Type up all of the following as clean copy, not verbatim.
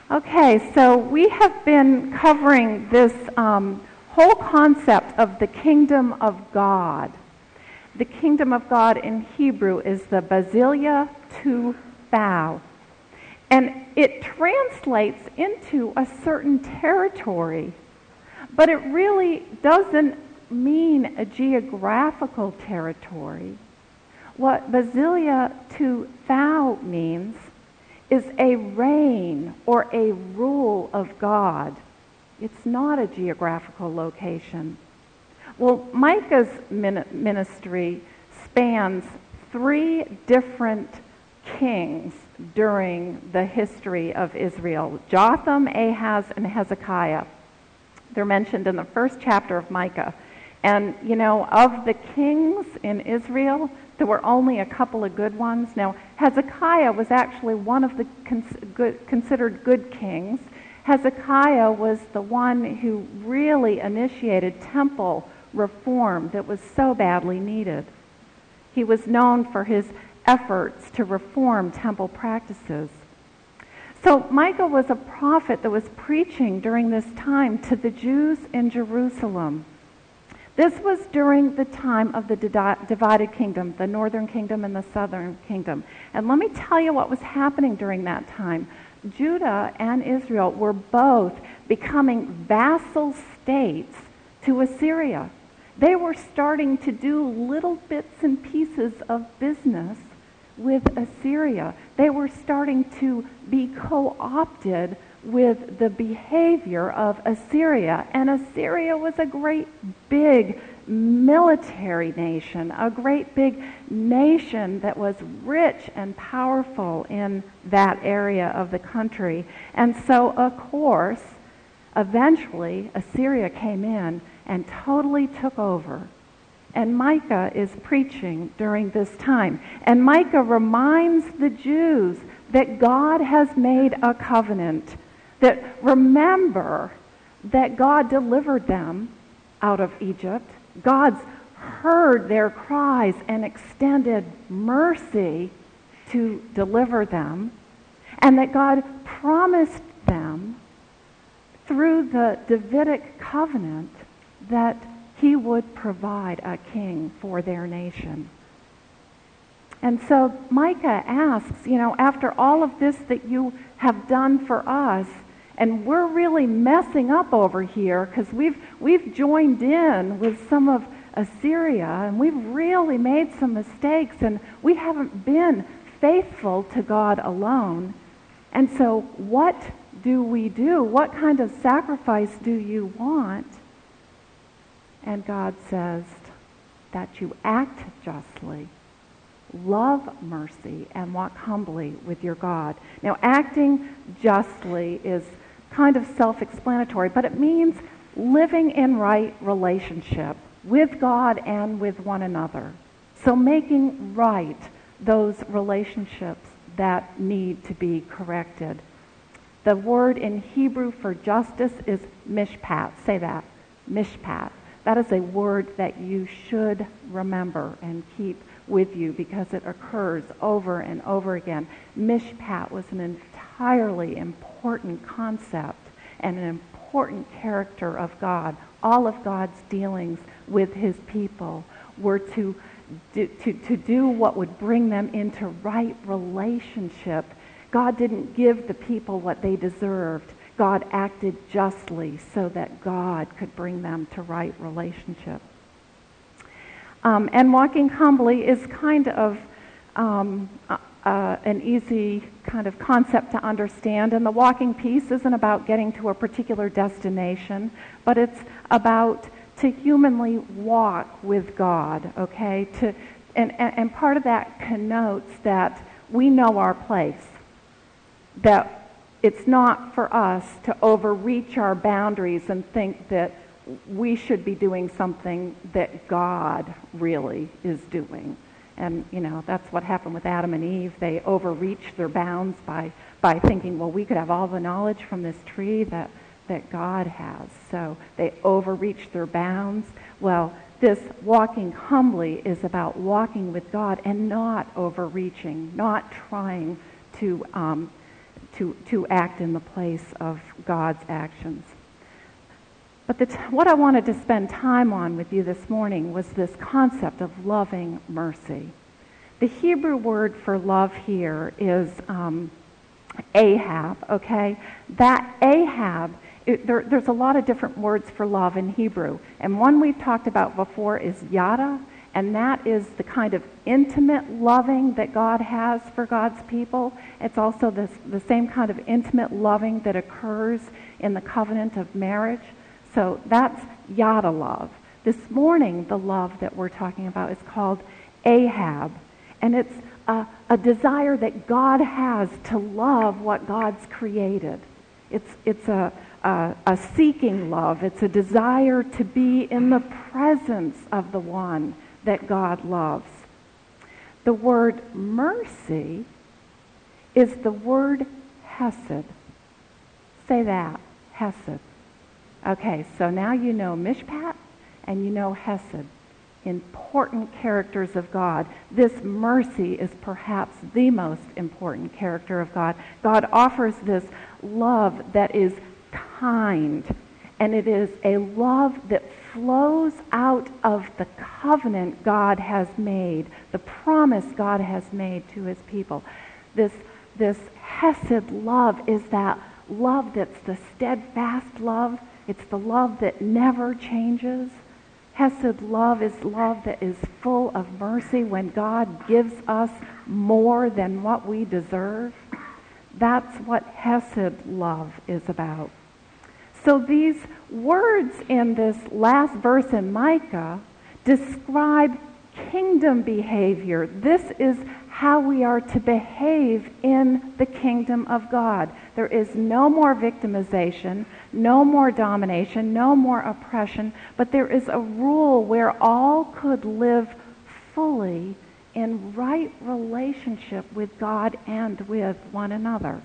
Okay, so we have been covering this whole concept of the kingdom of God. The kingdom of God in Hebrew is the Basileia tu Thou. And it translates into a certain territory, but it really doesn't mean a geographical territory. What Basileia tu Thou means is a reign or a rule of God. It's not a geographical location. Well, Micah's ministry spans 3 different kings during the history of Israel: Jotham, Ahaz, and Hezekiah. They're mentioned in the first chapter of Micah. And, you know, of the kings in Israel, there were only a couple of good ones. Now, Hezekiah was actually one of the considered good kings. Hezekiah was the one who really initiated temple reform that was so badly needed. He was known for his efforts to reform temple practices. So Micah was a prophet that was preaching during this time to the Jews in Jerusalem. This was during the time of the divided kingdom, the northern kingdom and the southern kingdom. And let me tell you what was happening during that time. Judah and Israel were both becoming vassal states to Assyria. They were starting to do little bits and pieces of business with Assyria. They were starting to be co-opted with the behavior of Assyria. And Assyria was a great big military nation, a great big nation that was rich and powerful in that area of the country. And so, of course, eventually Assyria came in and totally took over. And Micah is preaching during this time. And Micah reminds the Jews that God has made a covenant. That remember that God delivered them out of Egypt. God's heard their cries and extended mercy to deliver them. And that God promised them through the Davidic covenant that he would provide a king for their nation. And so Micah asks, you know, after all of this that you have done for us, and we're really messing up over here because we've joined in with some of Assyria, and we've really made some mistakes, and we haven't been faithful to God alone. And so what do we do? What kind of sacrifice do you want? And God says that you act justly, love mercy, and walk humbly with your God. Now, acting justly is kind of self-explanatory, but it means living in right relationship with God and with one another. So making right those relationships that need to be corrected. The word in Hebrew for justice is mishpat. Say that, mishpat. That is a word that you should remember and keep with you because it occurs over and over again. Mishpat was an entirely important concept and an important character of God. All of God's dealings with his people were to do what would bring them into right relationship. God didn't give the people what they deserved. God acted justly so that God could bring them to right relationship. And walking humbly is kind of an easy kind of concept to understand. And the walking piece isn't about getting to a particular destination, but it's about to humanly walk with God, okay? And part of that connotes that we know our place, that it's not for us to overreach our boundaries and think that we should be doing something that God really is doing. And, you know, that's what happened with Adam and Eve. They overreached their bounds by thinking, well, we could have all the knowledge from this tree that God has. So they overreached their bounds. Well, this walking humbly is about walking with God and not overreaching, not trying to to act in the place of God's actions. But what I wanted to spend time on with you this morning was this concept of loving mercy. The Hebrew word for love here is Ahab, okay? That Ahab, there's a lot of different words for love in Hebrew. And one we've talked about before is yada, and that is the kind of intimate loving that God has for God's people. It's also the same kind of intimate loving that occurs in the covenant of marriage. So that's yada love. This morning, the love that we're talking about is called Ahab. And it's a desire that God has to love what God's created. It's a seeking love. It's a desire to be in the presence of the one that God loves. The word mercy is the word hesed. Say that, hesed. Okay, so now you know mishpat and you know hesed, important characters of God. This mercy is perhaps the most important character of God. God offers this love that is kind, and it is a love that flows out of the covenant God has made, the promise God has made to his people. This hesed love is that love that's the steadfast love. It's the love that never changes. Hesed love is love that is full of mercy when God gives us more than what we deserve. That's what hesed love is about. So these words in this last verse in Micah describe kingdom behavior. This is how we are to behave in the kingdom of God. There is no more victimization, no more domination, no more oppression, but there is a rule where all could live fully in right relationship with God and with one another.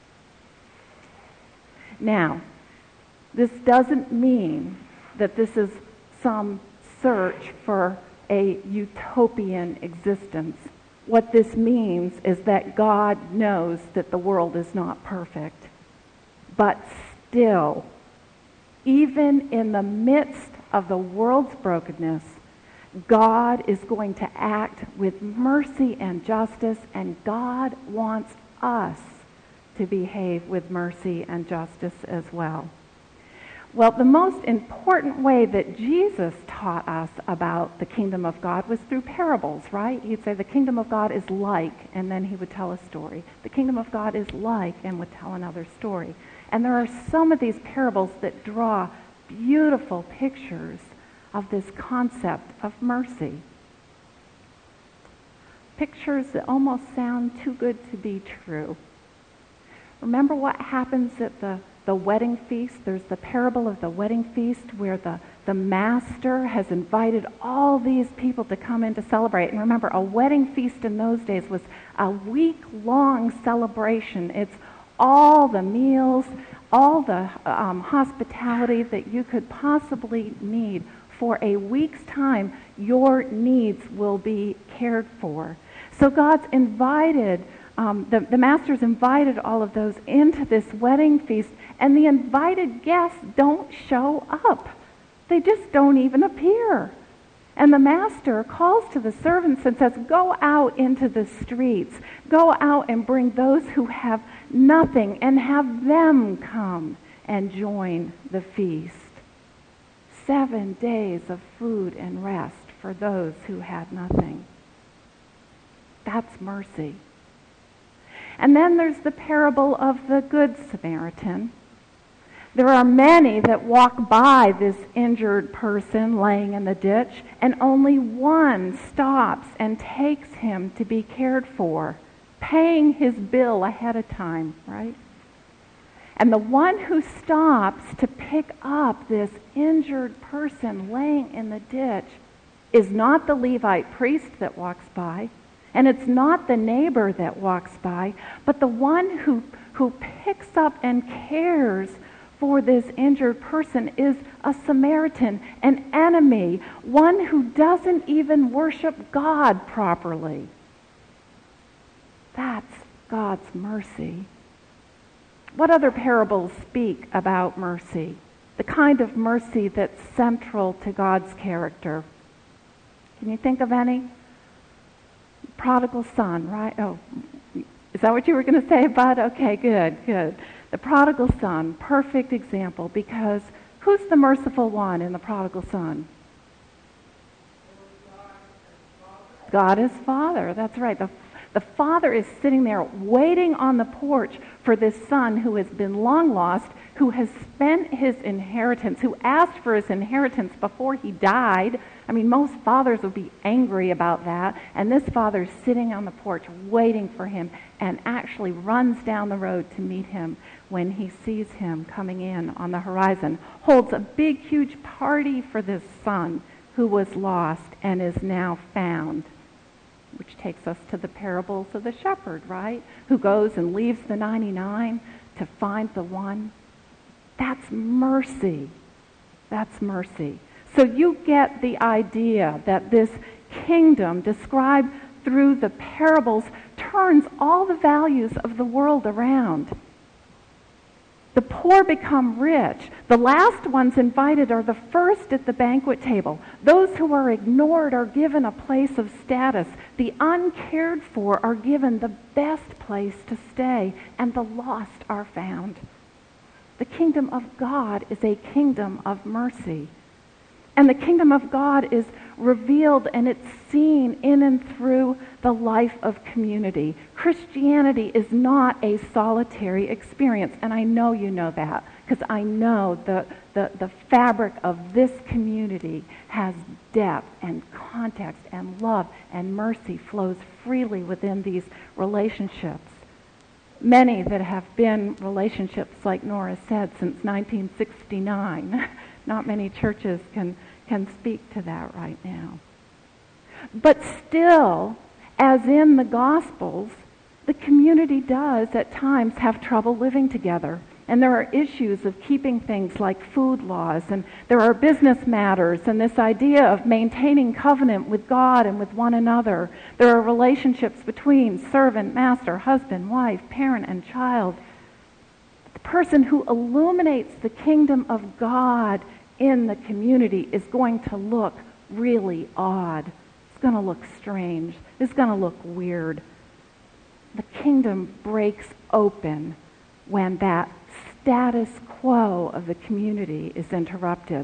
Now, this doesn't mean that this is some search for a utopian existence. What this means is that God knows that the world is not perfect. But still, even in the midst of the world's brokenness, God is going to act with mercy and justice, and God wants us to behave with mercy and justice as well. Well, the most important way that Jesus taught us about the kingdom of God was through parables, right? He'd say the kingdom of God is like, and then he would tell a story. The kingdom of God is like, and would tell another story. And there are some of these parables that draw beautiful pictures of this concept of mercy. Pictures that almost sound too good to be true. Remember what happens at the wedding feast? There's the parable of the wedding feast where the master has invited all these people to come in to celebrate. And remember, a wedding feast in those days was a week-long celebration. It's all the meals, all the hospitality that you could possibly need. For a week's time, your needs will be cared for. So God's invited, the master's invited all of those into this wedding feast, and the invited guests don't show up. They just don't even appear. And the master calls to the servants and says, go out into the streets. Go out and bring those who have nothing and have them come and join the feast. 7 days of food and rest for those who had nothing. That's mercy. And then there's the parable of the Good Samaritan. There are many that walk by this injured person laying in the ditch, and only one stops and takes him to be cared for, paying his bill ahead of time, right? And the one who stops to pick up this injured person laying in the ditch is not the Levite priest that walks by, and it's not the neighbor that walks by, but the one who picks up and cares for this injured person is a Samaritan, an enemy, one who doesn't even worship God properly. That's God's mercy. What other parables speak about mercy? The kind of mercy that's central to God's character. Can you think of any? Prodigal son, right? Oh, is that what you were going to say, Bud? Okay, good. The prodigal son, perfect example, because who's the merciful one in the prodigal son? God is Father. That's right. The Father is sitting there waiting on the porch for this son who has been long lost, who has spent his inheritance, who asked for his inheritance before he died. I mean, most fathers would be angry about that. And this father's sitting on the porch waiting for him and actually runs down the road to meet him when he sees him coming in on the horizon, holds a big, huge party for this son who was lost and is now found. Which takes us to the parables of the shepherd, right? Who goes and leaves the 99 to find the one. That's mercy. That's mercy. So you get the idea that this kingdom described through the parables turns all the values of the world around. The poor become rich. The last ones invited are the first at the banquet table. Those who are ignored are given a place of status. The uncared for are given the best place to stay, and the lost are found. The kingdom of God is a kingdom of mercy. And the kingdom of God is revealed and it's seen in and through the life of community. Christianity is not a solitary experience, and I know you know that, because I know the fabric of this community has depth and context and love and mercy flows freely within these relationships. Many that have been relationships, like Nora said, since 1969. Not many churches can speak to that right now. But still, as in the Gospels, the community does at times have trouble living together. And there are issues of keeping things like food laws, and there are business matters, and this idea of maintaining covenant with God and with one another. There are relationships between servant, master, husband, wife, parent, and child. The person who illuminates the kingdom of God in the community is going to look really odd. It's going to look strange. It's going to look weird. The kingdom breaks open when that status quo of the community is interrupted.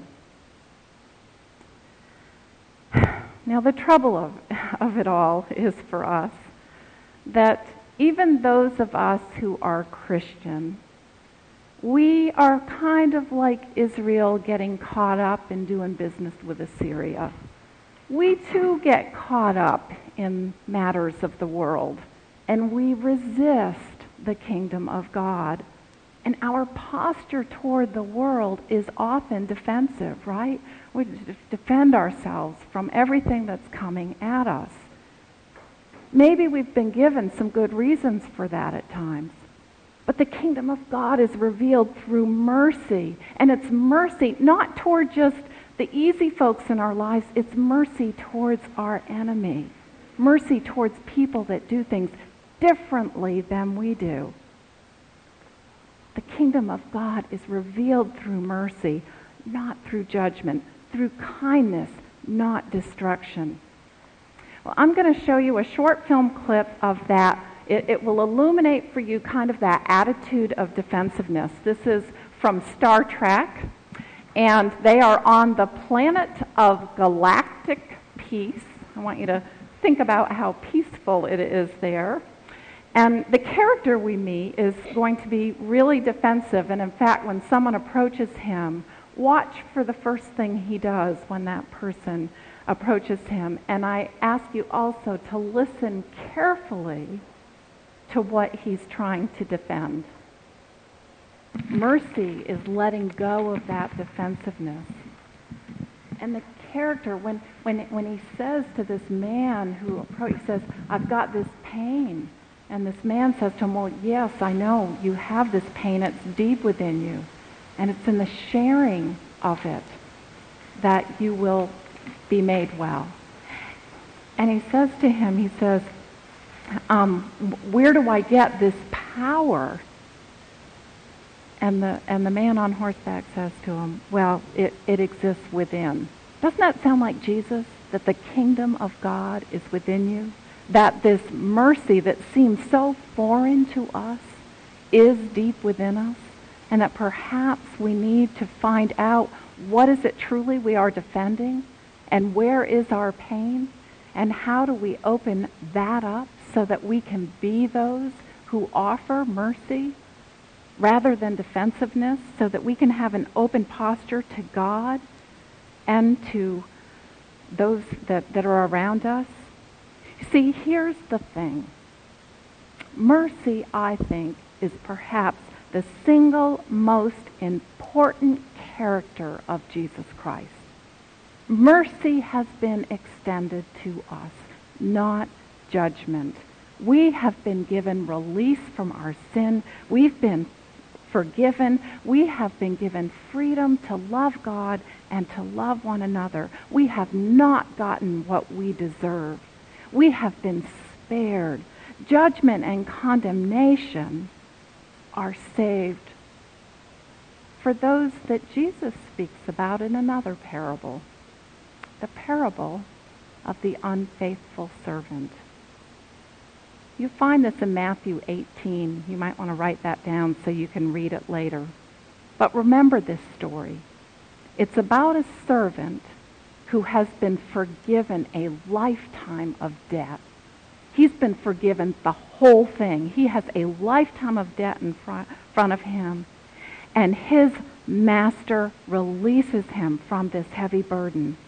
Now, the trouble of it all is for us that even those of us who are Christian, we are kind of like Israel getting caught up in doing business with Assyria. We too get caught up in matters of the world, and we resist the kingdom of God. And our posture toward the world is often defensive, right? We defend ourselves from everything that's coming at us. Maybe we've been given some good reasons for that at times. But the kingdom of God is revealed through mercy. And it's mercy not toward just the easy folks in our lives. It's mercy towards our enemy. Mercy towards people that do things differently than we do. The kingdom of God is revealed through mercy, not through judgment, through kindness, not destruction. Well, I'm going to show you a short film clip of that. It will illuminate for you kind of that attitude of defensiveness. This is from Star Trek, and they are on the planet of galactic peace. I want you to think about how peaceful it is there. And the character we meet is going to be really defensive, and in fact, when someone approaches him, watch for the first thing he does when that person approaches him. And I ask you also to listen carefully to what he's trying to defend. Mercy is letting go of that defensiveness. And the character, when he says to this man who approaches, he says, I've got this pain. And this man says to him, well, yes, I know you have this pain. It's deep within you. And it's in the sharing of it that you will be made well. And he says to him, he says, where do I get this power And the man on horseback says to him, well, it exists within. Doesn't that sound like Jesus? That the kingdom of God is within you? That this mercy that seems so foreign to us is deep within us? And that perhaps we need to find out what is it truly we are defending? And where is our pain? And how do we open that up so that we can be those who offer mercy rather than defensiveness, so that we can have an open posture to God and to those that are around us? See, here's the thing. Mercy, I think, is perhaps the single most important character of Jesus Christ. Mercy has been extended to us, not judgment. We have been given release from our sin. We've been forgiven. We have been given freedom to love God and to love one another. We have not gotten what we deserve. We have been spared. Judgment and condemnation are saved for those that Jesus speaks about in another parable, the parable of the unfaithful servant. You find this in Matthew 18. You might want to write that down so you can read it later. But remember this story. It's about a servant who has been forgiven a lifetime of debt. He's been forgiven the whole thing. He has a lifetime of debt in front of him. And his master releases him from this heavy burden.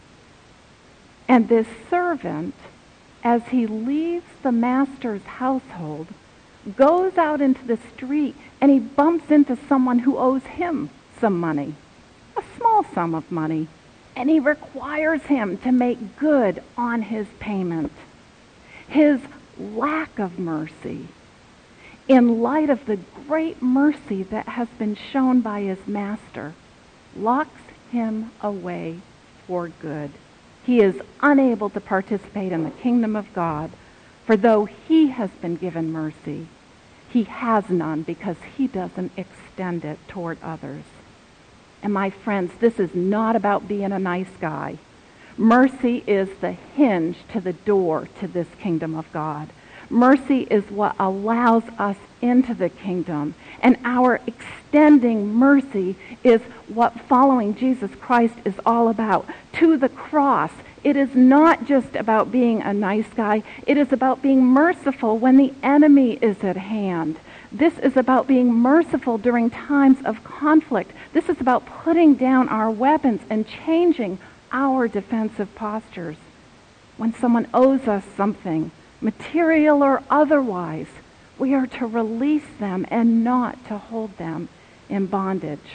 And this servant, as he leaves the master's household, goes out into the street and he bumps into someone who owes him some money, a small sum of money, and he requires him to make good on his payment. His lack of mercy, in light of the great mercy that has been shown by his master, locks him away for good. He is unable to participate in the kingdom of God, for though he has been given mercy, he has none because he doesn't extend it toward others. And my friends, this is not about being a nice guy. Mercy is the hinge to the door to this kingdom of God. Mercy is what allows us into the kingdom. And our extending mercy is what following Jesus Christ is all about. To the cross, it is not just about being a nice guy. It is about being merciful when the enemy is at hand. This is about being merciful during times of conflict. This is about putting down our weapons and changing our defensive postures. When someone owes us something, material or otherwise, we are to release them and not to hold them in bondage.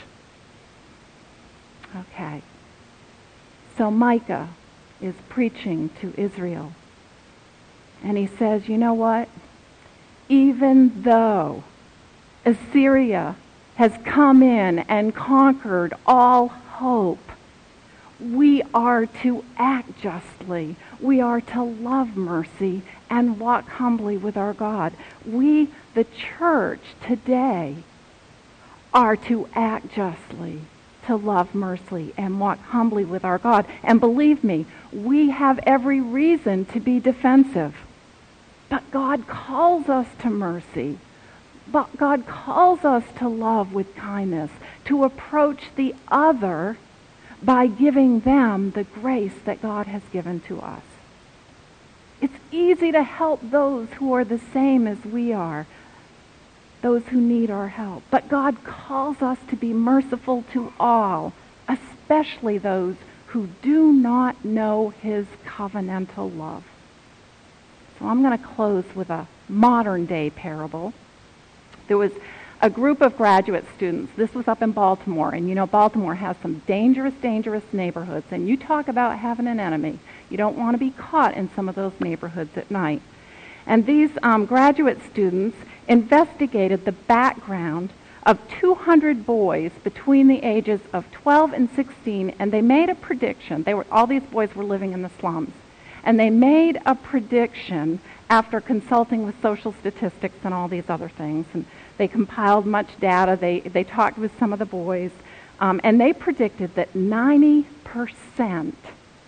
Okay. So Micah is preaching to Israel. And he says, you know what? Even though Assyria has come in and conquered all hope, we are to act justly. We are to love mercy and walk humbly with our God. We, the church today, are to act justly, to love mercy and walk humbly with our God. And believe me, we have every reason to be defensive. But God calls us to mercy. But God calls us to love with kindness, to approach the other by giving them the grace that God has given to us. It's easy to help those who are the same as we are, those who need our help. But God calls us to be merciful to all, especially those who do not know his covenantal love. So I'm going to close with a modern day parable. There was a group of graduate students. This was up in Baltimore, and you know Baltimore has some dangerous neighborhoods, and you talk about having an enemy. You don't want to be caught in some of those neighborhoods at night. And these graduate students investigated the background of 200 boys between the ages of 12 and 16, and they made a prediction. All these boys were living in the slums. And they made a prediction after consulting with social statistics and all these other things, and they compiled much data. They talked with some of the boys, and they predicted that 90%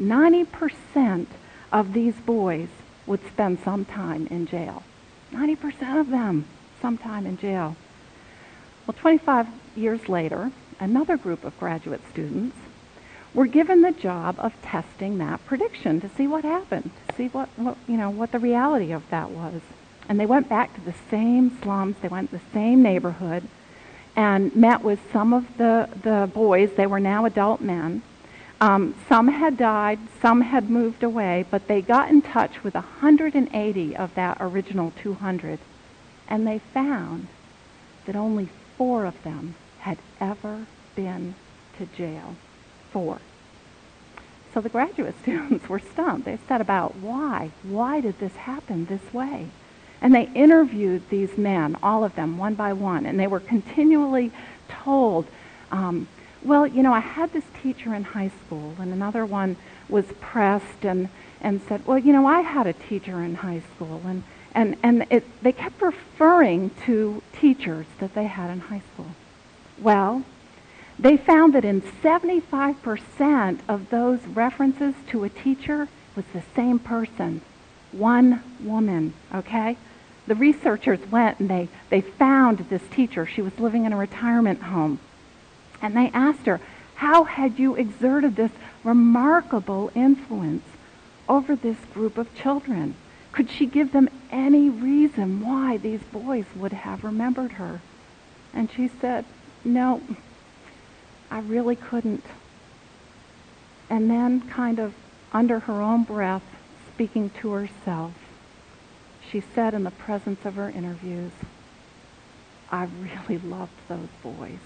of these boys would spend some time in jail. 90% of them sometime in jail. Well, 25 years later, another group of graduate students were given the job of testing that prediction to see what happened, to see what the reality of that was. And they went back to the same slums, they went to the same neighborhood, and met with some of the boys. They were now adult men. Some had died, some had moved away, but they got in touch with 180 of that original 200, and they found that only 4 of them had ever been to jail. 4. So the graduate students were stumped. They said about why? Why did this happen this way? And they interviewed these men, all of them, one by one, and they were continually told, I had this teacher in high school, and another one was pressed and said, I had a teacher in high school, they kept referring to teachers that they had in high school. Well, they found that in 75% of those references to a teacher was the same person, one woman, okay? The researchers went and they found this teacher. She was living in a retirement home. And they asked her, how had you exerted this remarkable influence over this group of children? Could she give them any reason why these boys would have remembered her? And she said, no, I really couldn't. And then, kind of under her own breath, speaking to herself, she said in the presence of her interviews, I really loved those boys.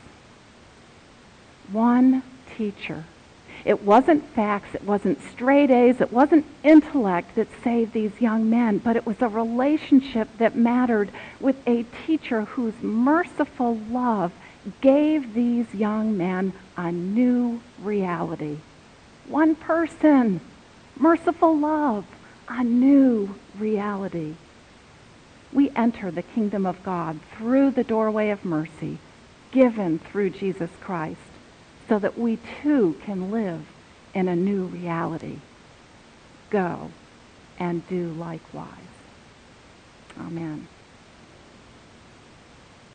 One teacher. It wasn't facts, it wasn't straight A's, it wasn't intellect that saved these young men, but it was a relationship that mattered with a teacher whose merciful love gave these young men a new reality. One person, merciful love, a new reality. We enter the kingdom of God through the doorway of mercy, given through Jesus Christ, so that we too can live in a new reality. Go and do likewise. Amen.